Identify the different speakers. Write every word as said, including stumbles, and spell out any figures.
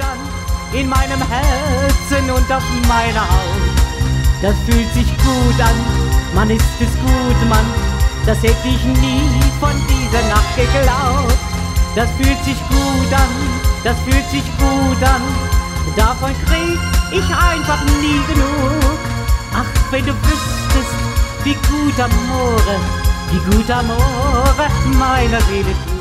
Speaker 1: an in meinem Herzen und auf meiner Haut. Das fühlt sich gut an, Mann, ist es gut, Mann, das hätte ich nie von dieser Nacht geglaubt. Das fühlt sich gut an, das fühlt sich gut an, davon krieg ich einfach nie genug. Ach, wenn du wüsstest, wie gut Amore, wie gut Amore meiner Seele tut.